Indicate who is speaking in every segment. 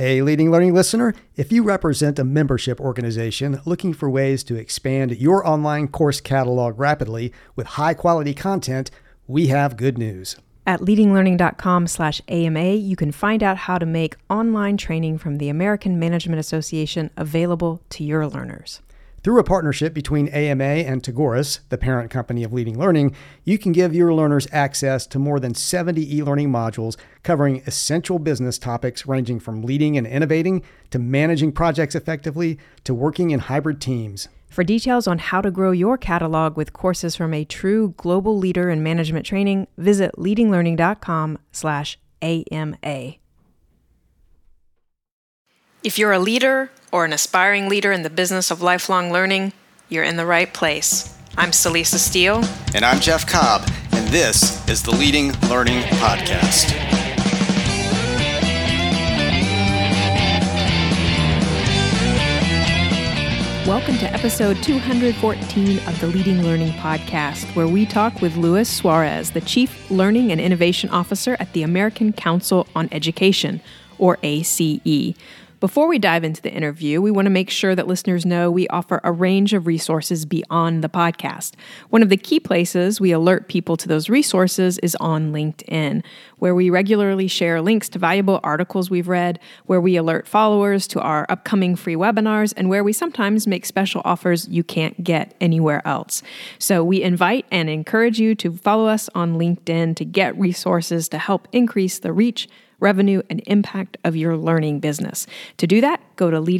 Speaker 1: Hey, Leading Learning listener, if you represent a membership organization looking for ways to expand your online course catalog rapidly with high-quality content, we have good news.
Speaker 2: At leadinglearning.com/AMA, you can find out how to make online training from the American Management Association available to your learners.
Speaker 1: Through a partnership between AMA and Tagoras, the parent company of Leading Learning, you can give your learners access to more than 70 e-learning modules covering essential business topics ranging from leading and innovating to managing projects effectively to working in hybrid teams.
Speaker 2: For details on how to grow your catalog with courses from a true global leader in management training, visit leadinglearning.com/AMA. If you're a leader or an aspiring leader in the business of lifelong learning, you're in the right place. I'm Celisa Steele.
Speaker 3: And I'm Jeff Cobb, and this is the Leading Learning Podcast.
Speaker 2: Welcome to episode 214 of the Leading Learning Podcast, where we talk with Luis Suarez, the Chief Learning and Innovation Officer at the American Council on Education, or ACE. Before we dive into the interview, we want to make sure that listeners know we offer a range of resources beyond the podcast. One of the key places we alert people to those resources is on LinkedIn, where we regularly share links to valuable articles we've read, where we alert followers to our upcoming free webinars, and where we sometimes make special offers you can't get anywhere else. So we invite and encourage you to follow us on LinkedIn to get resources to help increase the reach, revenue, and impact of your learning business. To do that, go to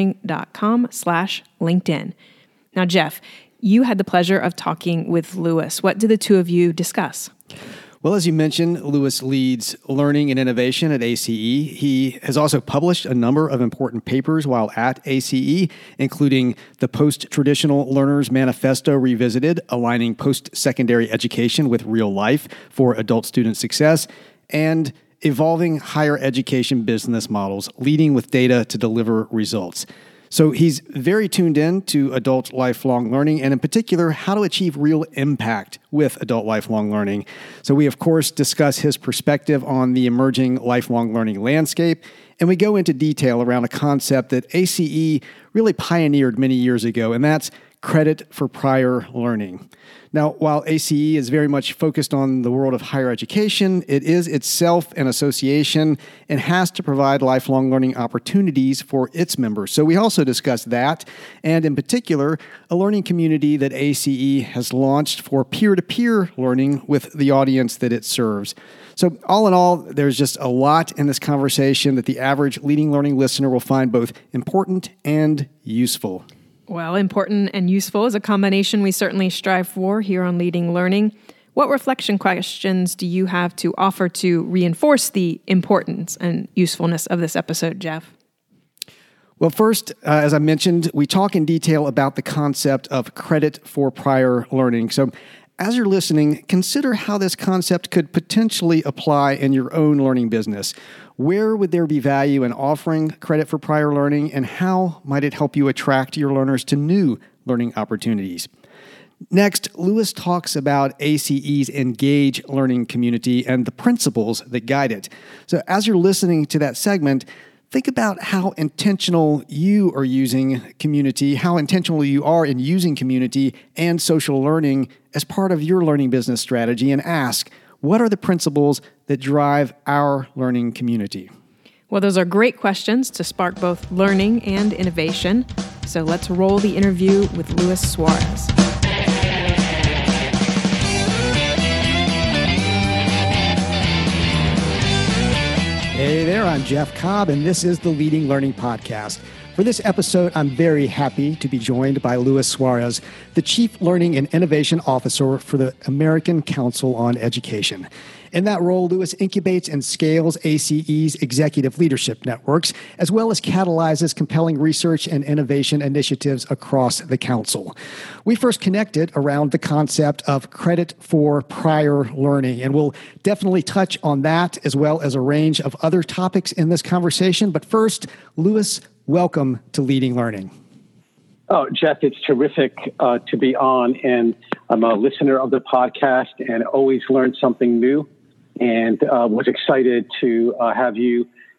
Speaker 2: leadinglearning.com/LinkedIn. Now, Jeff, you had the pleasure of talking with Luis. What did the two of you discuss?
Speaker 1: Well, as you mentioned, Luis leads learning and innovation at ACE. He has also published a number of important papers while at ACE, including the Post-Traditional Learners Manifesto Revisited, aligning post-secondary education with real life for adult student success, and Evolving Higher Education Business Models, Leading with Data to Deliver Results. So he's very tuned in to adult lifelong learning, and in particular, how to achieve real impact with adult lifelong learning. So we, of course, discuss his perspective on the emerging lifelong learning landscape, and we go into detail around a concept that ACE really pioneered many years ago, and that's credit for prior learning. Now, while ACE is very much focused on the world of higher education, it is itself an association and has to provide lifelong learning opportunities for its members. So we also discuss that, and in particular, a learning community that ACE has launched for peer-to-peer learning with the audience that it serves. So all in all, there's just a lot in this conversation that the average Leading Learning listener will find both important and useful.
Speaker 2: Well, important and useful is a combination we certainly strive for here on Leading Learning. What reflection questions do you have to offer to reinforce the importance and usefulness of this episode, Jeff?
Speaker 1: Well, first, as I mentioned, we talk in detail about the concept of credit for prior learning. So as you're listening, consider how this concept could potentially apply in your own learning business. Where would there be value in offering credit for prior learning, and how might it help you attract your learners to new learning opportunities? Next, Luis talks about ACE's Engage Learning community and the principles that guide it. So as you're listening to that segment, think about how intentional you are using community, how intentional you are in using community and social learning as part of your learning business strategy, and ask, what are the principles that drive our learning community?
Speaker 2: Well, those are great questions to spark both learning and innovation. So let's roll the interview with Luis Suarez.
Speaker 1: Hey there, I'm Jeff Cobb, and this is the Leading Learning Podcast. For this episode, I'm very happy to be joined by Luis Suarez, the Chief Learning and Innovation Officer for the American Council on Education. In that role, Luis incubates and scales ACE's executive leadership networks, as well as catalyzes compelling research and innovation initiatives across the council. We first connected around the concept of credit for prior learning, and we'll definitely touch on that as well as a range of other topics in this conversation. But first, Luis, welcome to Leading Learning.
Speaker 4: Oh, Jeff, it's terrific to be on, and I'm a listener of the podcast and always learn something new, and was excited to have you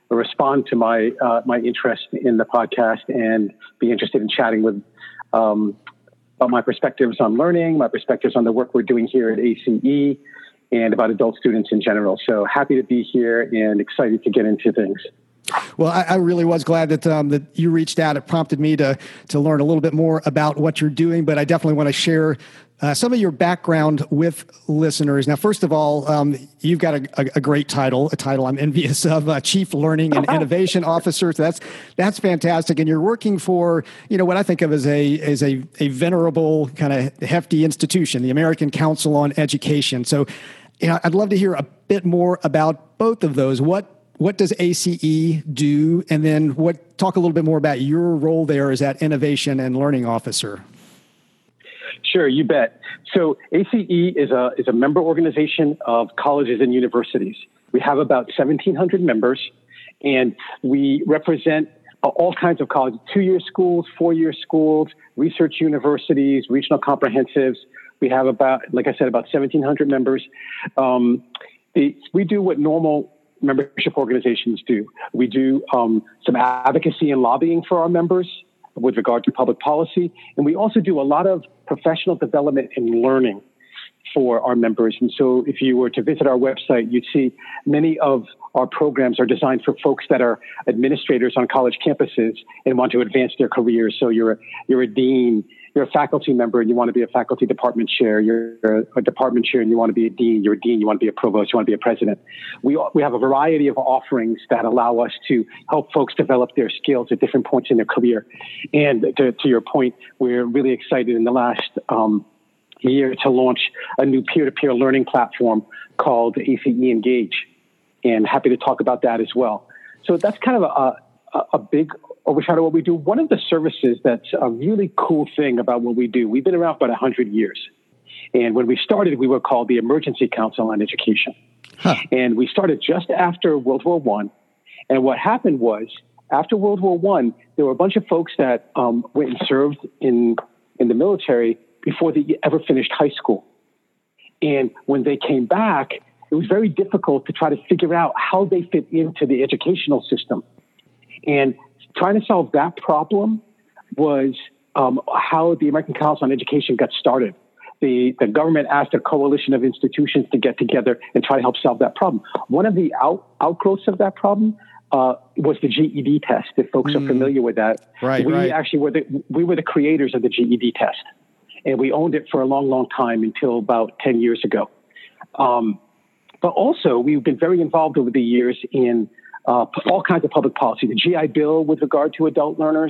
Speaker 4: respond to my interest in the podcast and be interested in chatting with about my perspectives on learning, my perspectives on the work we're doing here at ACE, and about adult students in general. So happy to be here and excited to get into things.
Speaker 1: Well, I really was glad that you reached out. It prompted me to learn a little bit more about what you're doing, but I definitely want to share some of your background with listeners. Now, first of all, you've got a great title, a title I'm envious of, Chief Learning and Innovation Officer. So that's fantastic. And you're working for, what I think of as a venerable kind of hefty institution, the American Council on Education. So, I'd love to hear a bit more about both of those. What does ACE do? And then talk a little bit more about your role there as that Innovation and Learning Officer.
Speaker 4: Sure, you bet. So ACE is a member organization of colleges and universities. We have about 1,700 members, and we represent all kinds of colleges, 2-year schools, 4-year schools, research universities, regional comprehensives. We have about 1,700 members. We do what normal membership organizations do. We do some advocacy and lobbying for our members with regard to public policy. And we also do a lot of professional development and learning for our members. And so if you were to visit our website, you'd see many of our programs are designed for folks that are administrators on college campuses and want to advance their careers. So you're a dean, you're a faculty member and you want to be a faculty department chair. You're a department chair and you want to be a dean. You're a dean, you want to be a provost, you want to be a president. We have a variety of offerings that allow us to help folks develop their skills at different points in their career. And to your point, we're really excited in the last year to launch a new peer-to-peer learning platform called ACE Engage. And happy to talk about that as well. So that's kind of a big overshadow of what we do. One of the services that's a really cool thing about what we do, we've been around for about 100 years. And when we started, we were called the Emergency Council on Education. And we started just after World War I. And what happened was, after World War I, there were a bunch of folks that went and served in the military before they ever finished high school. And when they came back, it was very difficult to try to figure out how they fit into the educational system. And trying to solve that problem was how the American Council on Education got started. The government asked a coalition of institutions to get together and try to help solve that problem. One of the outgrowths of that problem was the GED test, if folks are familiar with that. We actually were the creators of the GED test. And we owned it for a long, long time until about 10 years ago. But also, we've been very involved over the years in all kinds of public policy, the GI Bill with regard to adult learners.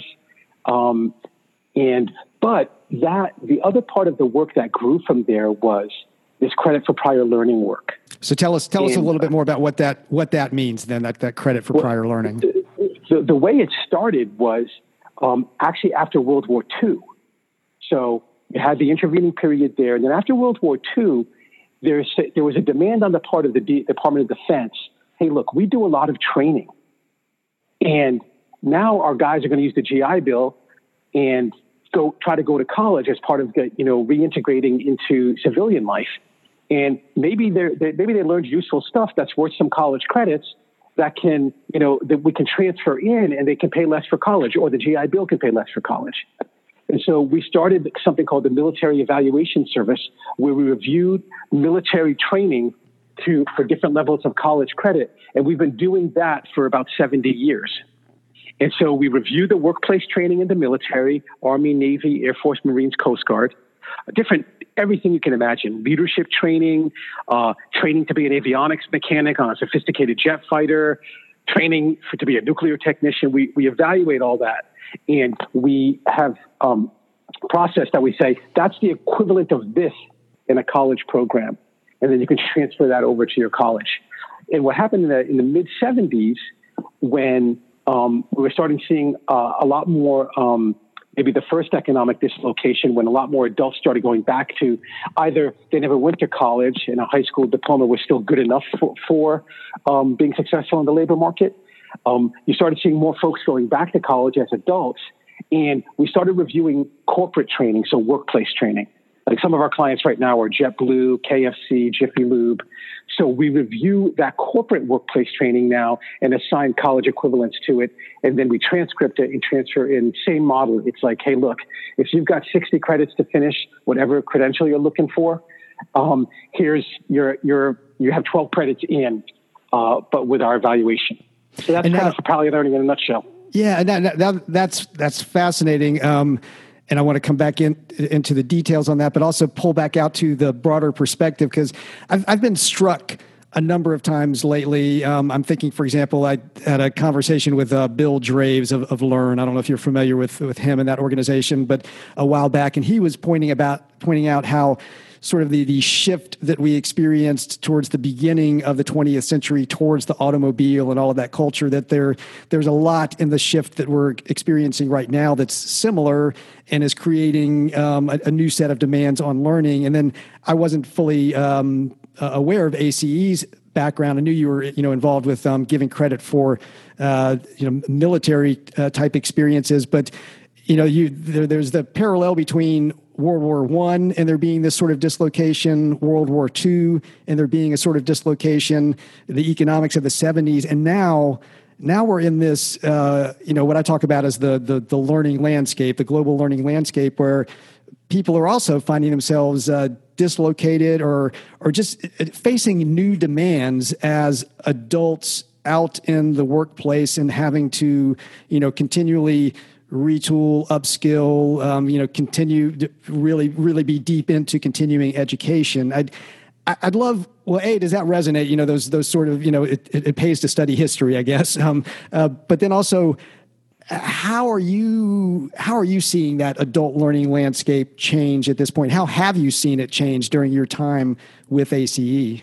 Speaker 4: But the other part of the work that grew from there was this credit for prior learning work.
Speaker 1: So tell us a little bit more about what that means then, that credit for prior learning.
Speaker 4: The way it started was actually after World War II. So you had the intervening period there. And then after World War II, there was a demand on the part of the Department of Defense. Hey, look, we do a lot of training. And now our guys are going to use the GI Bill and try to go to college as part of reintegrating into civilian life. And maybe they learned useful stuff that's worth some college credits that can, that we can transfer in and they can pay less for college, or the GI Bill can pay less for college. And so we started something called the Military Evaluation Service, where we reviewed military training for different levels of college credit. And we've been doing that for about 70 years. And so we review the workplace training in the military, Army, Navy, Air Force, Marines, Coast Guard, everything you can imagine, leadership training, training to be an avionics mechanic on a sophisticated jet fighter, training to be a nuclear technician. We evaluate all that. And we have a process that we say, that's the equivalent of this in a college program. And then you can transfer that over to your college. And what happened in the mid-'70s, when we were starting seeing a lot more, maybe the first economic dislocation, when a lot more adults started going back to either they never went to college and a high school diploma was still good enough for being successful in the labor market. You started seeing more folks going back to college as adults, and we started reviewing corporate training, so workplace training. Like some of our clients right now are JetBlue, KFC, Jiffy Lube. So we review that corporate workplace training now and assign college equivalents to it. And then we transcript it and transfer in same model. It's like, hey, look, if you've got 60 credits to finish whatever credential you're looking for, here's you have 12 credits in, but with our evaluation. So that's kind of Propellia Learning in a nutshell.
Speaker 1: Yeah, and that's fascinating. And I want to come back into the details on that, but also pull back out to the broader perspective, because I've been struck a number of times lately. I'm thinking, for example, I had a conversation with Bill Draves of Learn. I don't know if you're familiar with him and that organization, but a while back, and he was pointing out how sort of the shift that we experienced towards the beginning of the 20th century towards the automobile and all of that culture, that there's a lot in the shift that we're experiencing right now that's similar and is creating a new set of demands on learning. And then I wasn't fully aware of ACE's background. I knew you were involved with giving credit for military type experiences, but there's the parallel between World War I and there being this sort of dislocation, World War II and there being a sort of dislocation, the economics of the 70s, and now we're in this what I talk about as the learning landscape, the global learning landscape, where people are also finding themselves dislocated or just facing new demands as adults out in the workplace and having to continually retool, upskill, continue to really be deep into continuing education. I'd love. Well, does that resonate? Those sort of it pays to study history, I guess. But then also, how are you seeing that adult learning landscape change at this point? How have you seen it change during your time with ACE?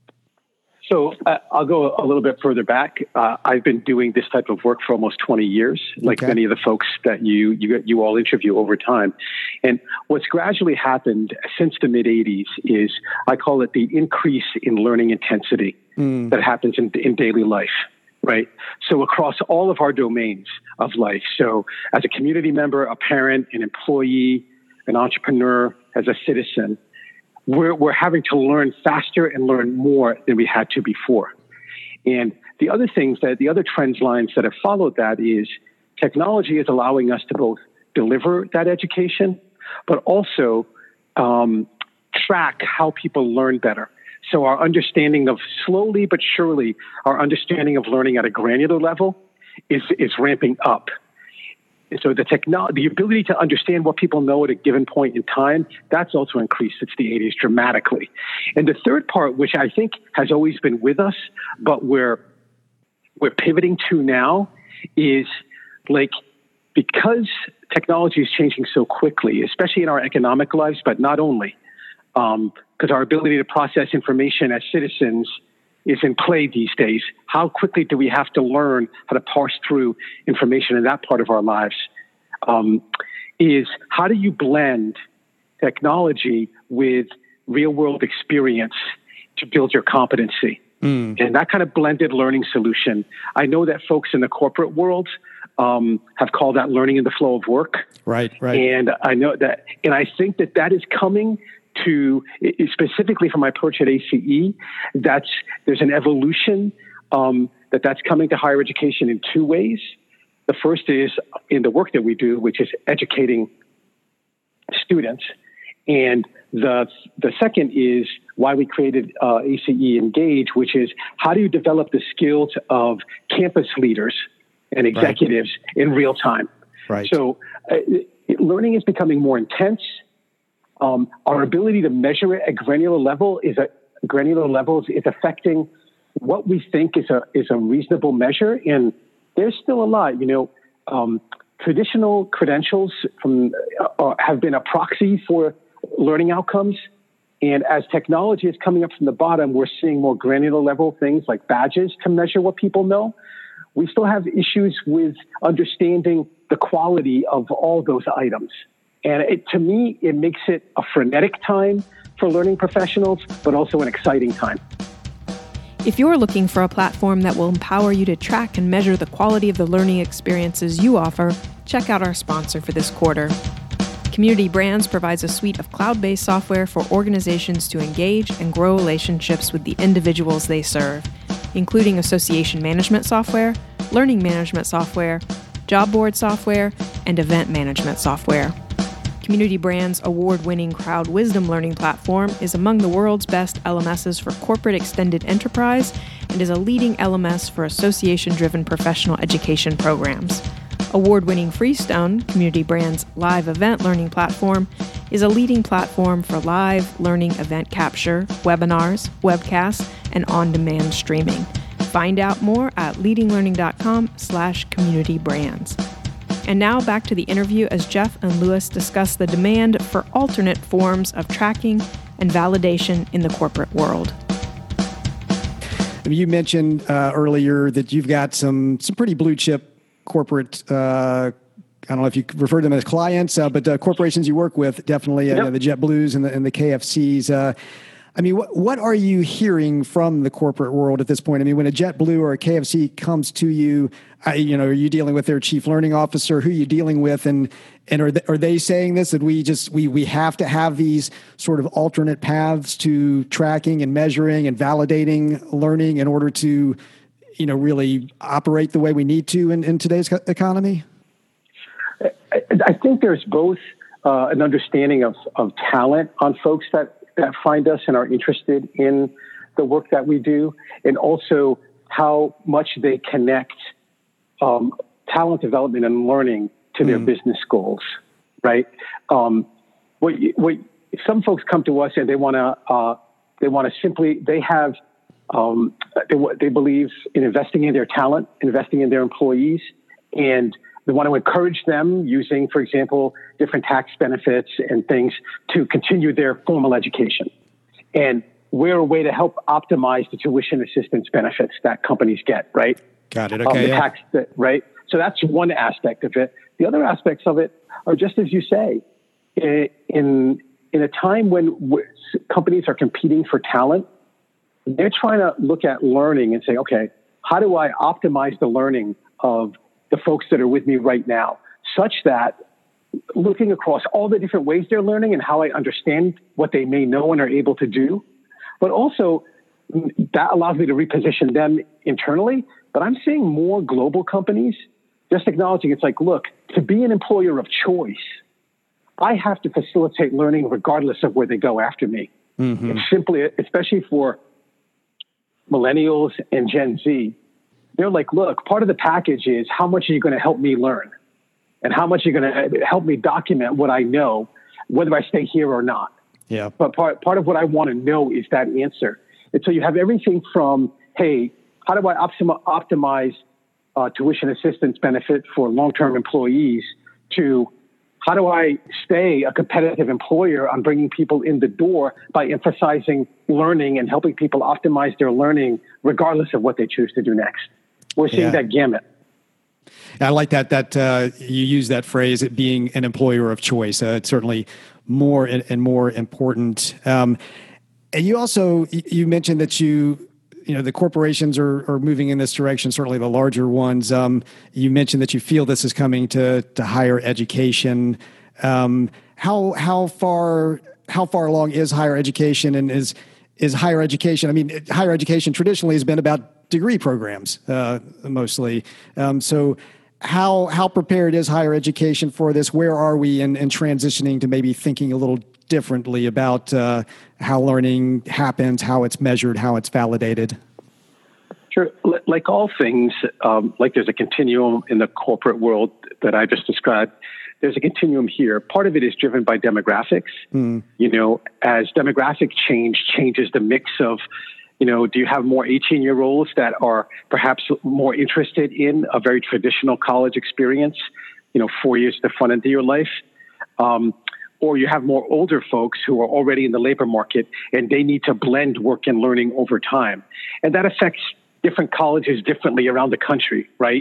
Speaker 4: So I'll go a little bit further back. I've been doing this type of work for almost 20 years, like many of the folks that you all interview over time. And what's gradually happened since the mid-'80s is, I call it the increase in learning intensity that happens in daily life, right? So across all of our domains of life. So as a community member, a parent, an employee, an entrepreneur, as a citizen, we're having to learn faster and learn more than we had to before. And the other trend lines that have followed that is technology is allowing us to both deliver that education, but also track how people learn better. So our understanding of slowly but surely, our understanding of learning at a granular level is ramping up. So the ability to understand what people know at a given point in time, that's also increased since the 80s dramatically. And the third part, which I think has always been with us, but we're pivoting to now, is like, because technology is changing so quickly, especially in our economic lives, but not only, because our ability to process information as citizens is in play these days. How quickly do we have to learn how to parse through information in that part of our lives? Is how do you blend technology with real world experience to build your competency? And that kind of blended learning solution, I know that folks in the corporate world have called that learning in the flow of work. Right. And I know that, and I think that is coming to, specifically from my perch at ACE, there's an evolution that's coming to higher education in two ways. The first is in the work that we do, which is educating students. And the second is why we created ACE Engage, which is how do you develop the skills of campus leaders and executives in real time. Right. So learning is becoming more intense. Our ability to measure it at granular levels is affecting what we think is a reasonable measure. And there's still a lot, traditional credentials have been a proxy for learning outcomes. And as technology is coming up from the bottom, we're seeing more granular level things like badges to measure what people know. We still have issues with understanding the quality of all those items. And to me, it makes it a frenetic time for learning professionals, but also an exciting time.
Speaker 2: If you're looking for a platform that will empower you to track and measure the quality of the learning experiences you offer, check out our sponsor for this quarter. Community Brands provides a suite of cloud-based software for organizations to engage and grow relationships with the individuals they serve, including association management software, learning management software, job board software, and event management software. Community Brands' award-winning Crowd Wisdom learning platform is among the world's best LMSs for corporate extended enterprise and is a leading LMS for association-driven professional education programs. Award-winning Freestone, Community Brands' live event learning platform, is a leading platform for live learning event capture, webinars, webcasts, and on-demand streaming. Find out more at leadinglearning.com/communitybrands. And now back to the interview as Jeff and Louis discuss the demand for alternate forms of tracking and validation in the corporate world.
Speaker 1: You mentioned earlier that you've got some pretty blue chip corporate, I don't know if you refer to them as clients, but corporations you work with, definitely the JetBlues and the KFCs. I mean, what are you hearing from the corporate world at this point? I mean, when a JetBlue or a KFC comes to you, are you dealing with their chief learning officer? Who are you dealing with? And are they saying this, that we have to have these sort of alternate paths to tracking and measuring and validating learning in order to, really operate the way we need to in today's economy?
Speaker 4: I think there's both an understanding of talent on folks that find us and are interested in the work that we do, and also how much they connect talent development and learning to their business goals, right? Some folks come to us and they believe in investing in their talent, investing in their employees, and they want to encourage them using, for example, different tax benefits and things to continue their formal education. And we're a way to help optimize the tuition assistance benefits that companies get, right?
Speaker 1: Got it. Okay.
Speaker 4: Right? So that's one aspect of it. The other aspects of it are just as you say, in a time when companies are competing for talent, they're trying to look at learning and say, okay, how do I optimize the learning of the folks that are with me right now, such that looking across all the different ways they're learning and how I understand what they may know and are able to do, but also that allows me to reposition them internally. But I'm seeing more global companies just acknowledging it's like, look, to be an employer of choice, I have to facilitate learning regardless of where they go after me. Mm-hmm. It's simply, especially for millennials and Gen Z, they're like, look, part of the package is how much are you going to help me learn? And how much are you going to help me document what I know, whether I stay here or not?
Speaker 1: Yeah.
Speaker 4: But part of what I want to know is that answer. And so you have everything from, hey, how do I optimize tuition assistance benefit for long-term employees, to how do I stay a competitive employer on bringing people in the door by emphasizing learning and helping people optimize their learning regardless of what they choose to do next. We're seeing that gamut.
Speaker 1: I like that you use that phrase, it being an employer of choice. It's certainly more and more important. And you also, you mentioned that the corporations are moving in this direction, certainly the larger ones. You mentioned that you feel this is coming to higher education. How far along is higher education, and is higher education? I mean, higher education traditionally has been about degree programs, mostly. So how prepared is higher education for this? Where are we in transitioning to maybe thinking a little differently about how learning happens, how it's measured, how it's validated?
Speaker 4: Sure. Like all things, like there's a continuum in the corporate world that I just described, there's a continuum here. Part of it is driven by demographics. As demographic changes the mix of, do you have more 18-year-olds that are perhaps more interested in a very traditional college experience, 4 years to the front end of your life? Or you have more older folks who are already in the labor market and they need to blend work and learning over time. And that affects different colleges differently around the country, right?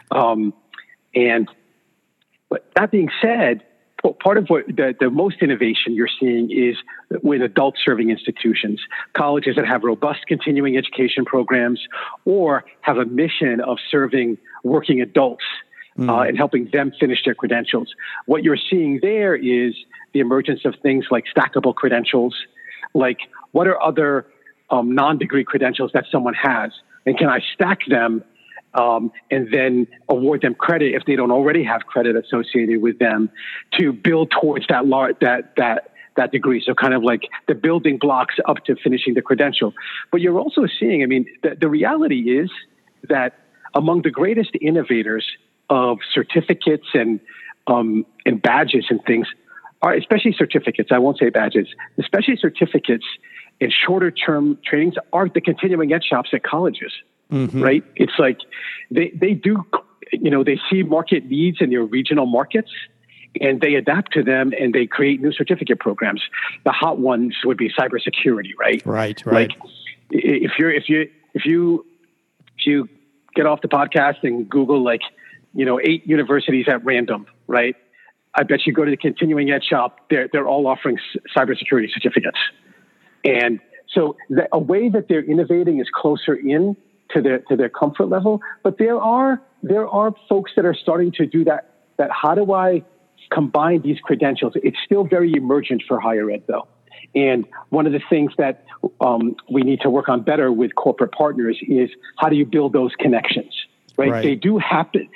Speaker 4: But that being said, part of what the most innovation you're seeing is with adult-serving institutions, colleges that have robust continuing education programs or have a mission of serving working adults and helping them finish their credentials. What you're seeing there is the emergence of things like stackable credentials, like what are other non-degree credentials that someone has, and can I stack them and then award them credit if they don't already have credit associated with them to build towards that degree. So kind of like the building blocks up to finishing the credential. But you're also seeing, I mean, the reality is that among the greatest innovators of certificates and badges and things are, especially certificates, I won't say badges, especially certificates and shorter term trainings are the continuing ed shops at colleges, right? It's like they do, they see market needs in their regional markets and they adapt to them and they create new certificate programs. The hot ones would be cybersecurity, right?
Speaker 1: Right.
Speaker 4: Like if you get off the podcast and Google 8 universities at random, right? I bet you go to the continuing ed shop, they're all offering cybersecurity certificates. And so a way that they're innovating is closer in to their comfort level. But there are folks that are starting to do that how do I combine these credentials? It's still very emergent for higher ed, though. And one of the things that we need to work on better with corporate partners is how do you build those connections, right? They do happen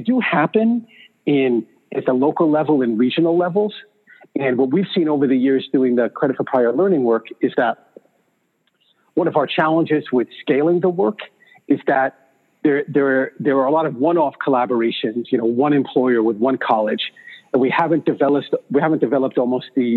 Speaker 4: at the local level and regional levels. And what we've seen over the years doing the credit for prior learning work is that one of our challenges with scaling the work is that there are a lot of one-off collaborations, one employer with one college, and we haven't developed almost the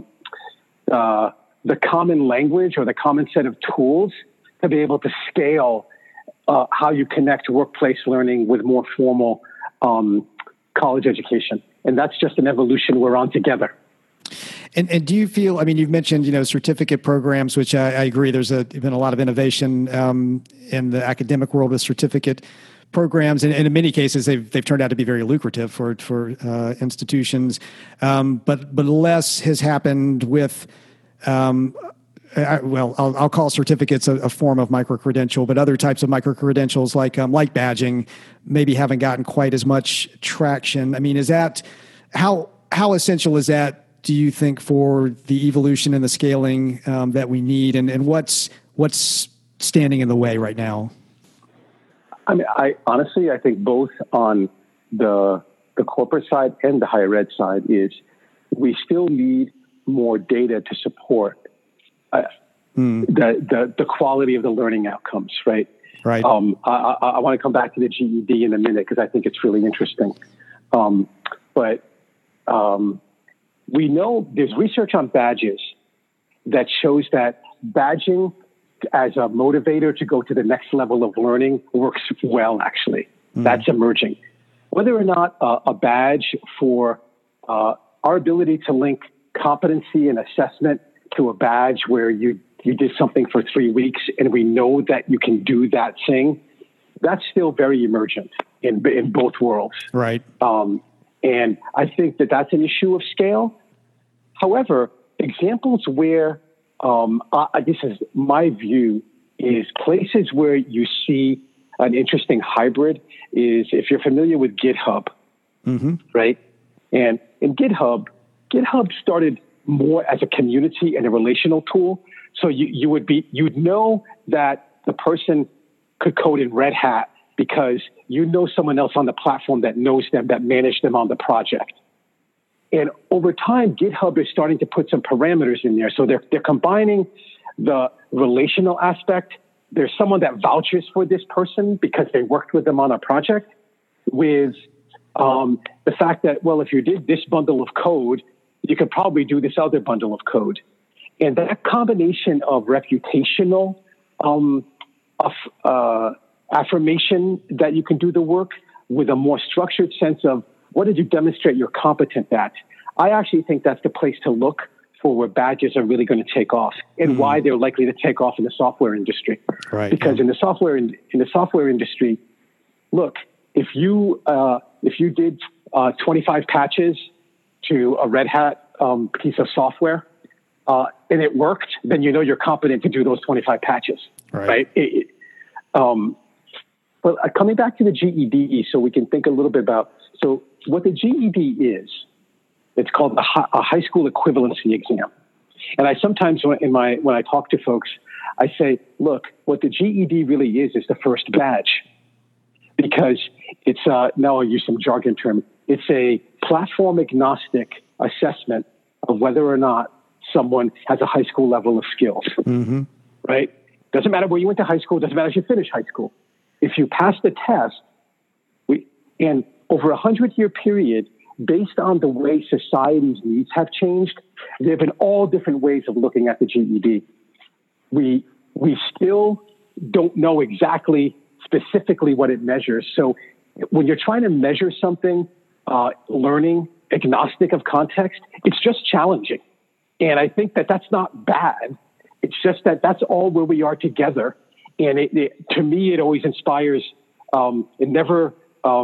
Speaker 4: common language or the common set of tools to be able to scale how you connect workplace learning with more formal college education. And that's just an evolution we're on together.
Speaker 1: And do you feel, I mean, you've mentioned, certificate programs, which I agree, there's been a lot of innovation in the academic world with certificate programs. And in many cases, they've turned out to be very lucrative for institutions. But less has happened with, I'll call certificates a form of micro-credential, but other types of micro-credentials like badging maybe haven't gotten quite as much traction. I mean, is that, how essential is that, do you think, for the evolution and the scaling that we need, and what's standing in the way right now?
Speaker 4: I mean, I think both on the corporate side and the higher ed side is we still need more data to support the quality of the learning outcomes, right?
Speaker 1: Right.
Speaker 4: I want to come back to the GED in a minute because I think it's really interesting. But we know there's research on badges that shows that badging as a motivator to go to the next level of learning works well, actually. That's emerging. Whether or not a badge for our ability to link competency and assessment to a badge where you did something for 3 weeks and we know that you can do that thing, that's still very emergent in both worlds.
Speaker 1: Right.
Speaker 4: And I think that's an issue of scale. However, examples where, this is my view, is places where you see an interesting hybrid is if you're familiar with GitHub, right? And in GitHub started more as a community and a relational tool. So you'd know that the person could code in Red Hat because you know someone else on the platform that knows them, that managed them on the project. And over time, GitHub is starting to put some parameters in there. So they're combining the relational aspect. There's someone that vouches for this person because they worked with them on a project with the fact that, well, if you did this bundle of code, you could probably do this other bundle of code. And that combination of reputational affirmation that you can do the work with a more structured sense of what did you demonstrate you're competent at? I actually think that's the place to look for where badges are really going to take off and why they're likely to take off in the software industry.
Speaker 1: Right.
Speaker 4: Because in the software industry, look, if you did 25 patches to a Red Hat piece of software and it worked, then you know you're competent to do those 25 patches, right? But coming back to the GED, so we can think a little bit about, so what the GED is, it's called a high school equivalency exam. And I sometimes, when I talk to folks, I say, look, what the GED really is the first badge. Because it's, now I'll use some jargon term, it's a platform agnostic assessment of whether or not someone has a high school level of skills, right? Doesn't matter where you went to high school, doesn't matter if you finished high school. If you pass the test, and over a 100-year period, based on the way society's needs have changed, there have been all different ways of looking at the GED. We still don't know exactly specifically what it measures. So when you're trying to measure something, learning agnostic of context, it's just challenging. And I think that that's not bad. It's just that that's all where we are together. And to me, it always inspires. It never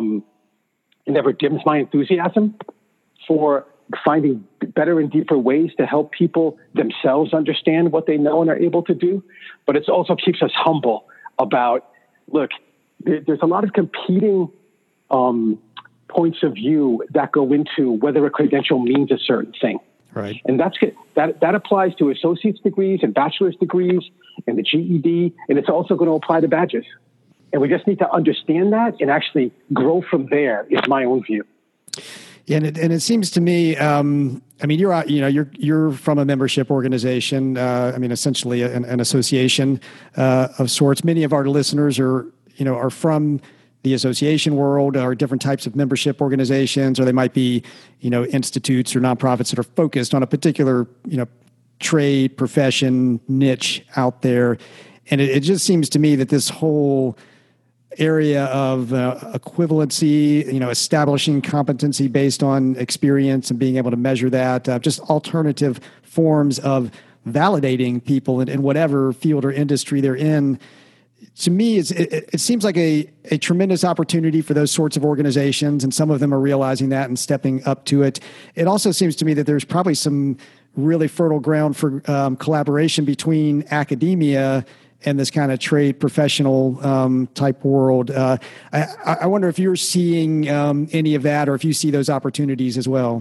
Speaker 4: dims my enthusiasm for finding better and deeper ways to help people themselves understand what they know and are able to do. But it also keeps us humble about, look, there's a lot of competing points of view that go into whether a credential means a certain thing.
Speaker 1: Right.
Speaker 4: And that applies to associate's degrees and bachelor's degrees and the GED, and it's also going to apply to badges. And we just need to understand that and actually grow from there, is my own view.
Speaker 1: Yeah, and it seems to me, I mean, you're from a membership organization. Essentially an association of sorts. Many of our listeners are from the association world, or different types of membership organizations, or they might be, institutes or nonprofits that are focused on a particular, trade, profession, niche out there. And it just seems to me that this whole area of equivalency, establishing competency based on experience and being able to measure that, just alternative forms of validating people in whatever field or industry they're in. To me, it seems like a tremendous opportunity for those sorts of organizations, and some of them are realizing that and stepping up to it. It also seems to me that there's probably some really fertile ground for collaboration between academia and this kind of trade professional type world. I wonder if you're seeing any of that, or if you see those opportunities as well.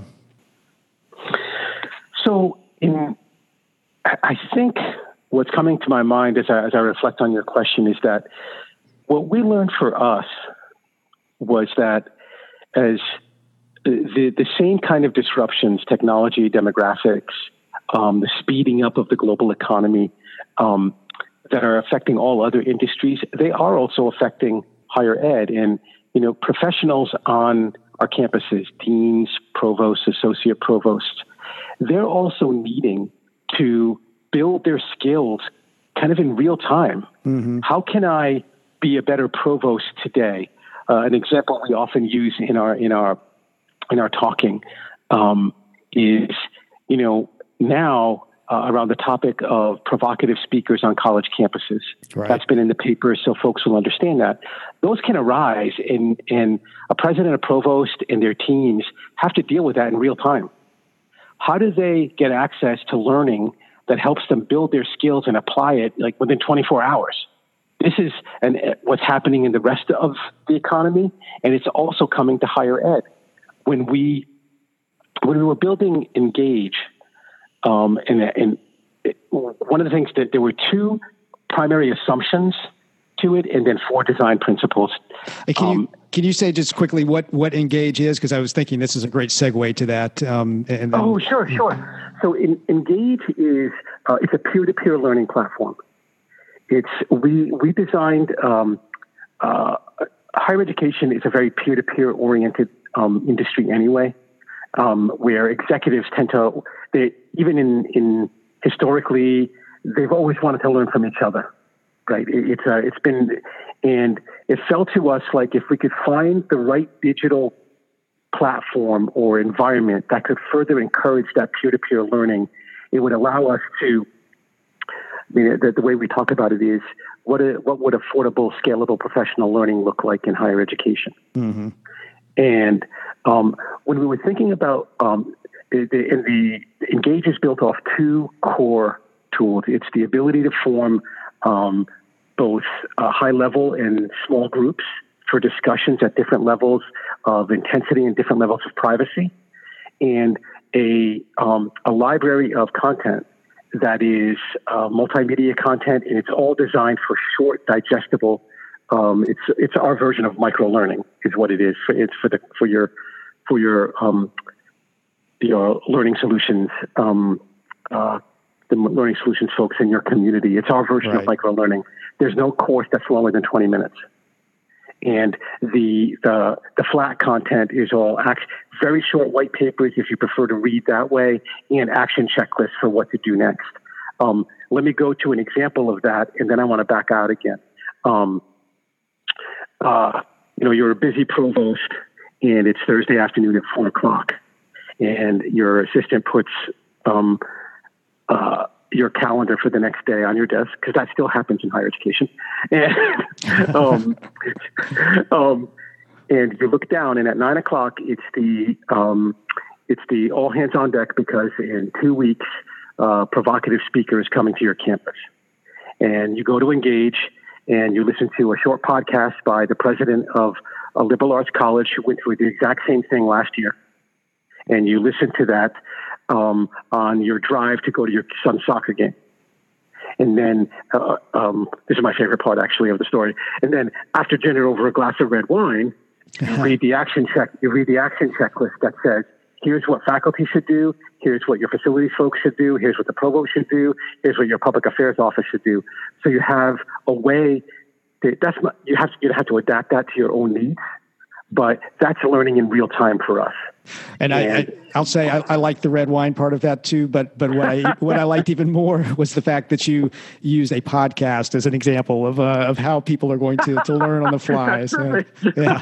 Speaker 4: So I think what's coming to my mind as I reflect on your question is that what we learned for us was that as the same kind of disruptions, technology, demographics, the speeding up of the global economy, that are affecting all other industries, they are also affecting higher ed. And, professionals on our campuses, deans, provosts, associate provosts, they're also needing to build their skills kind of in real time. Mm-hmm. How can I be a better provost today? An example we often use in our talking is, now around the topic of provocative speakers on college campuses. Right. That's been in the papers, so folks will understand that. Those can arise, and a president, a provost, and their teams have to deal with that in real time. How do they get access to learning that helps them build their skills and apply it like within 24 hours? This is what's happening in the rest of the economy, and it's also coming to higher ed. When we were building Engage, and one of the things that there were two primary assumptions to it, and then 4 design principles.
Speaker 1: Hey, can you say just quickly what Engage is? Because I was thinking this is a great segue to that.
Speaker 4: Sure. So Engage is it's a peer-to-peer learning platform. We designed higher education is a very peer-to-peer oriented industry anyway, where executives tend to even in historically they've always wanted to learn from each other. Right. It's been, and it felt to us like if we could find the right digital platform or environment that could further encourage that peer-to-peer learning, it would allow us to, the way we talk about it is, what would affordable, scalable professional learning look like in higher education? Mm-hmm. And when we were thinking about, the Engage is built off 2 core tools. It's the ability to form both high level and small groups for discussions at different levels of intensity and different levels of privacy, and a library of content that is multimedia content, and it's all designed for short, digestible. It's our version of micro learning, is what it is. It's for your learning solutions, the learning solutions folks in your community. It's our version of micro learning. There's no course that's longer than 20 minutes. And the flat content is all very short white papers, if you prefer to read that way, and action checklists for what to do next. Let me go to an example of that, and then I want to back out again. You're a busy provost, and it's Thursday afternoon at 4:00, and your assistant puts your calendar for the next day on your desk, because that still happens in higher education. And, and you look down, and at 9:00, it's the all hands on deck, because in 2 weeks, provocative speaker is coming to your campus. And you go to engage, and you listen to a short podcast by the president of a liberal arts college who went through the exact same thing last year. And you listen to that on your drive to go to your son's soccer game. And then, this is my favorite part actually of the story. And then after dinner over a glass of red wine, you read the action checklist that says, here's what faculty should do. Here's what your facilities folks should do. Here's what the provost should do. Here's what your public affairs office should do. So you have a way you have to adapt that to your own needs, but that's learning in real time for us.
Speaker 5: And I'll say I like the red wine part of that too, but what I liked even more was the fact that you used a podcast as an example of how people are going to learn on the fly. So, yeah.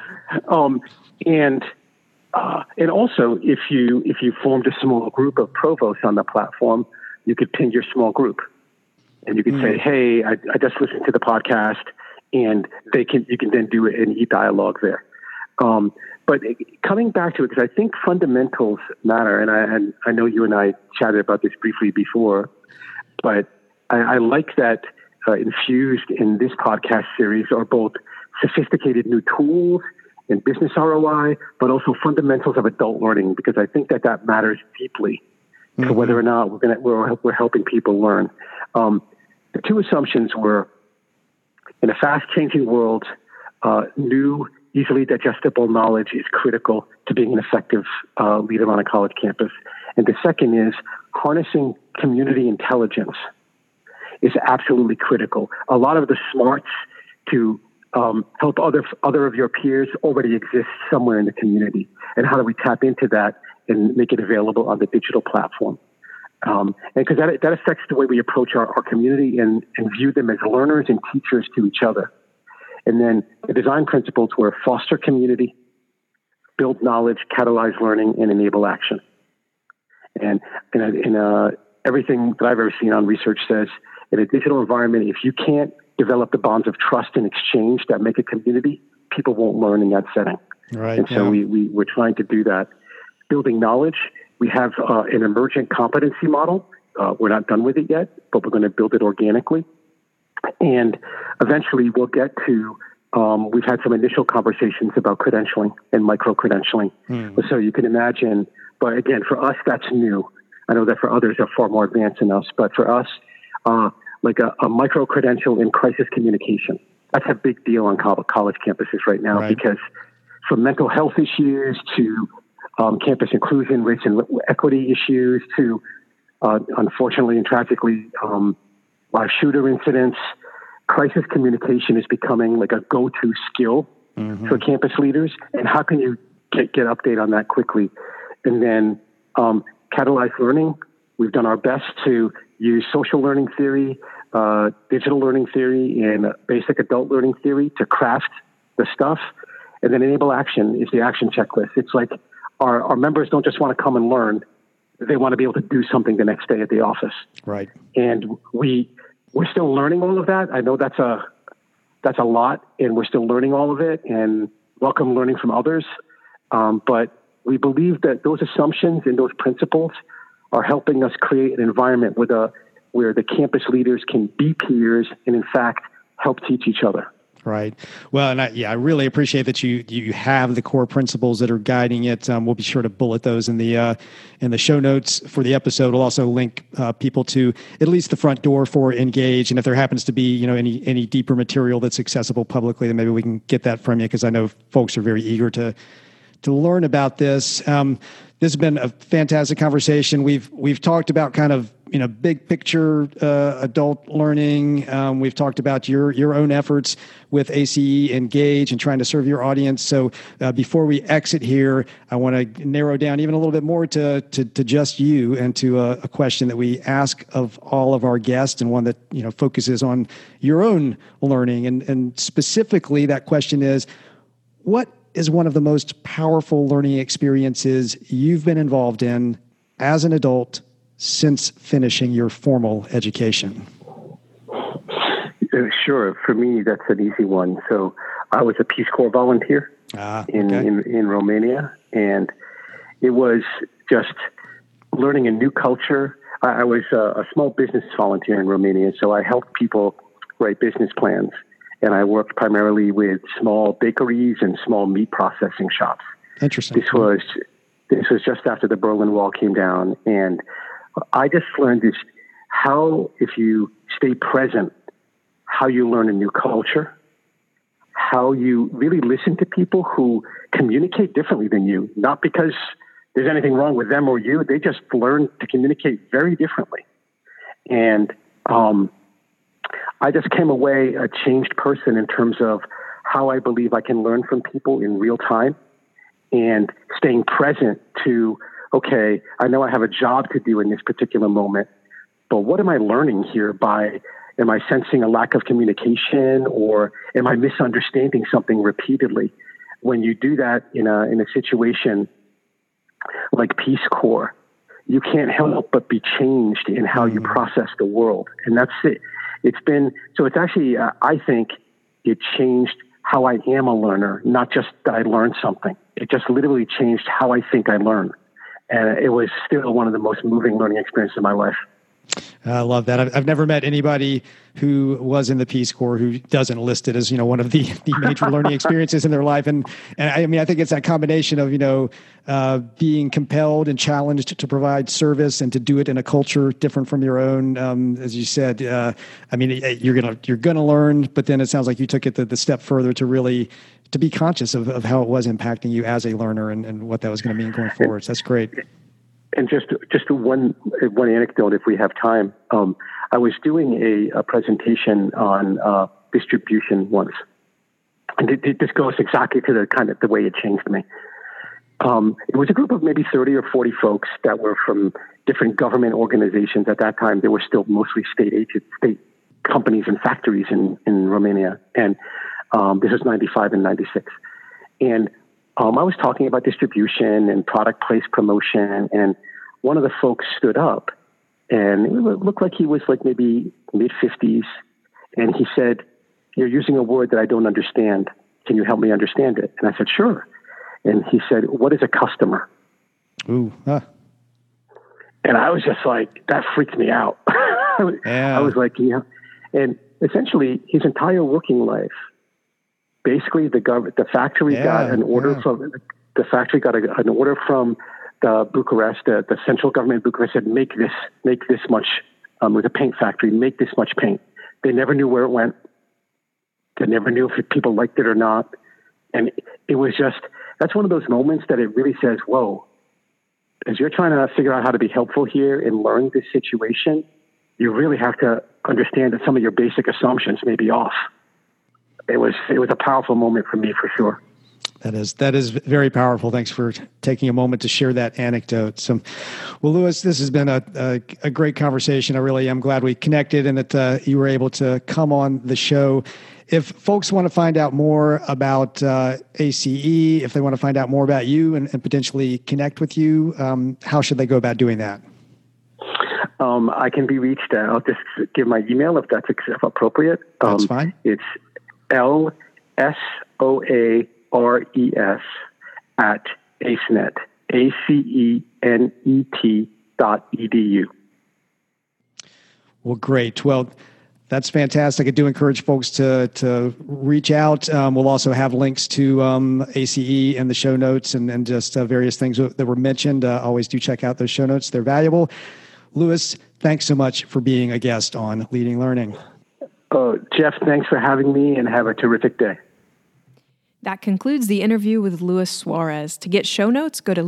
Speaker 4: And also, if you formed a small group of provosts on the platform, you could ping your small group, and you could say, "Hey, I just listened to the podcast," and you can then do an e-dialogue there. But coming back to it, because I think fundamentals matter, and I know you and I chatted about this briefly before, but I like that infused in this podcast series are both sophisticated new tools and business ROI, but also fundamentals of adult learning, because I think that matters deeply to whether or not we're helping people learn. The two assumptions were, in a fast-changing world, new, easily digestible knowledge is critical to being an effective leader on a college campus. And the second is harnessing community intelligence is absolutely critical. A lot of the smarts to help other of your peers already exist somewhere in the community. And how do we tap into that and make it available on the digital platform? And because that affects the way we approach our community and view them as learners and teachers to each other. And then the design principles were foster community, build knowledge, catalyze learning, and enable action. And everything that I've ever seen on research says, in a digital environment, if you can't develop the bonds of trust and exchange that make a community, people won't learn in that setting.
Speaker 5: Right.
Speaker 4: And so we're trying to do that. Building knowledge, we have an emergent competency model. We're not done with it yet, but we're going to build it organically. And eventually we'll get to, we've had some initial conversations about credentialing and micro-credentialing. So you can imagine, but again, for us, that's new. I know that for others are far more advanced than us, but for us, like a micro-credential in crisis communication, that's a big deal on college campuses right now, because from mental health issues to campus inclusion, race and equity issues to, unfortunately and tragically, live shooter incidents, crisis communication is becoming like a go-to skill for campus leaders. And how can you get update on that quickly? And then catalyze learning. We've done our best to use social learning theory, digital learning theory, and basic adult learning theory to craft the stuff. And then enable action is the action checklist. It's like our members don't just want to come and learn. They want to be able to do something the next day at the office.
Speaker 5: Right.
Speaker 4: And we're still learning all of that. I know that's a lot, and we're still learning all of it, and welcome learning from others. But we believe that those assumptions and those principles are helping us create an environment where the campus leaders can be peers and, in fact, help teach each other.
Speaker 5: Right. Well, and I really appreciate that you have the core principles that are guiding it. We'll be sure to bullet those in the show notes for the episode. We'll also link people to at least the front door for Engage, and if there happens to be any deeper material that's accessible publicly, then maybe we can get that from you, because I know folks are very eager to learn about this. This has been a fantastic conversation. We've talked about kind of big picture adult learning. We've talked about your own efforts with ACE Engage and trying to serve your audience. So before we exit here, I want to narrow down even a little bit more to just you, and to a question that we ask of all of our guests, and one that focuses on your own learning. And specifically, that question is, what is one of the most powerful learning experiences you've been involved in as an adult since finishing your formal education?
Speaker 4: Sure. For me, that's an easy one. So I was a Peace Corps volunteer in Romania, and it was just learning a new culture. I was a small business volunteer in Romania, so I helped people write business plans, and I worked primarily with small bakeries and small meat processing shops.
Speaker 5: Interesting.
Speaker 4: This was just after the Berlin Wall came down, and I just learned this, how, if you stay present, how you learn a new culture, how you really listen to people who communicate differently than you, not because there's anything wrong with them or you, they just learn to communicate very differently. And I just came away a changed person in terms of how I believe I can learn from people in real time, and staying present to, okay, I know I have a job to do in this particular moment, but what am I learning here am I sensing a lack of communication, or am I misunderstanding something repeatedly? When you do that in a situation like Peace Corps, you can't help but be changed in how you process the world. And that's it. It's actually, I think it changed how I am a learner, not just that I learned something. It just literally changed how I think I learn. And it was still one of the most moving learning experiences of my life.
Speaker 5: I love that. I've never met anybody who was in the Peace Corps who doesn't list it as, one of the major learning experiences in their life. And I mean, I think it's that combination of, being compelled and challenged to provide service and to do it in a culture different from your own. As you said, I mean, you're going to learn, but then it sounds like you took it the step further to really to be conscious of how it was impacting you as a learner and what that was going to mean going forward. So that's great.
Speaker 4: And just one anecdote, if we have time. I was doing a presentation on distribution once, and this goes exactly to the way it changed me. It was a group of maybe 30 or 40 folks that were from different government organizations. At that time, they were still mostly state companies and factories in Romania, and this was 95 and 96, and I was talking about distribution and product place promotion, and one of the folks stood up, and it looked like he was like maybe mid-50s, and he said, "You're using a word that I don't understand. Can you help me understand it?" And I said, "Sure." And he said, "What is a customer?"
Speaker 5: Ooh, huh.
Speaker 4: And I was just like, that freaked me out.
Speaker 5: Yeah.
Speaker 4: I was like, and essentially his entire working life, basically, the factory got an order from an order from Bucharest. The central government of Bucharest said, make this much. With a paint factory, make this much paint. They never knew where it went. They never knew if people liked it or not. And it was that's one of those moments that it really says, whoa, as you're trying to figure out how to be helpful here and learn this situation, you really have to understand that some of your basic assumptions may be off. It was a powerful moment for me, for sure.
Speaker 5: That is very powerful. Thanks for taking a moment to share that anecdote. So, well, Louis, this has been a great conversation. I really am glad we connected and that you were able to come on the show. If folks want to find out more about ACE, if they want to find out more about you and potentially connect with you, how should they go about doing that?
Speaker 4: I can be reached. I'll just give my email if that's appropriate.
Speaker 5: That's fine.
Speaker 4: It's LSOARES at ACENET, ACENET.edu.
Speaker 5: Well, great. Well, That's fantastic. I do encourage folks to reach out. We'll also have links to ACE in the show notes and just various things that were mentioned. Always do check out those show notes. They're valuable. Louis, thanks so much for being a guest on Leading Learning.
Speaker 4: Jeff, thanks for having me, and have a terrific day.
Speaker 2: That concludes the interview with Louis Suarez. To get show notes, go to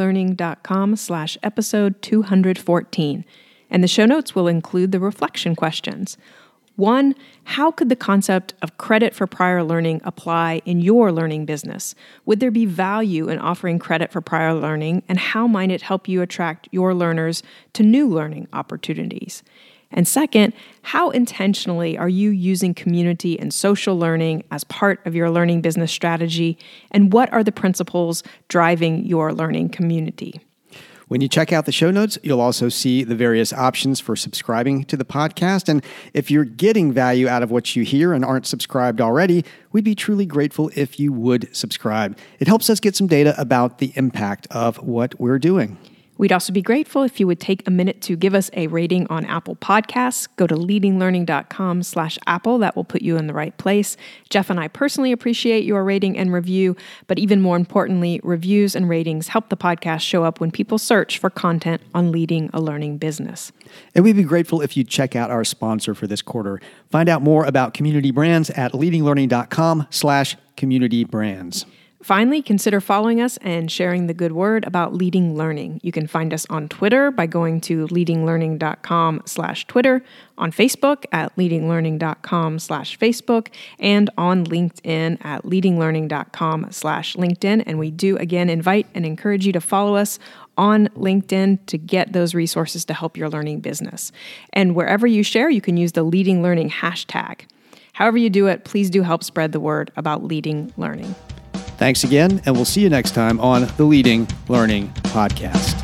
Speaker 2: leadinglearning.com/episode 214. And the show notes will include the reflection questions. 1, how could the concept of credit for prior learning apply in your learning business? Would there be value in offering credit for prior learning, and how might it help you attract your learners to new learning opportunities? And second, how intentionally are you using community and social learning as part of your learning business strategy, and what are the principles driving your learning community?
Speaker 1: When you check out the show notes, you'll also see the various options for subscribing to the podcast. And if you're getting value out of what you hear and aren't subscribed already, we'd be truly grateful if you would subscribe. It helps us get some data about the impact of what we're doing.
Speaker 2: We'd also be grateful if you would take a minute to give us a rating on Apple Podcasts. Go to leadinglearning.com/Apple. That will put you in the right place. Jeff and I personally appreciate your rating and review, but even more importantly, reviews and ratings help the podcast show up when people search for content on leading a learning business.
Speaker 1: And we'd be grateful if you check out our sponsor for this quarter. Find out more about Community Brands at leadinglearning.com/community brands.
Speaker 2: Finally, consider following us and sharing the good word about Leading Learning. You can find us on Twitter by going to leadinglearning.com/Twitter, on Facebook at leadinglearning.com/Facebook, and on LinkedIn at leadinglearning.com/LinkedIn. And we do again invite and encourage you to follow us on LinkedIn to get those resources to help your learning business. And wherever you share, you can use the Leading Learning hashtag. However you do it, please do help spread the word about Leading Learning.
Speaker 1: Thanks again, and we'll see you next time on the Leading Learning Podcast.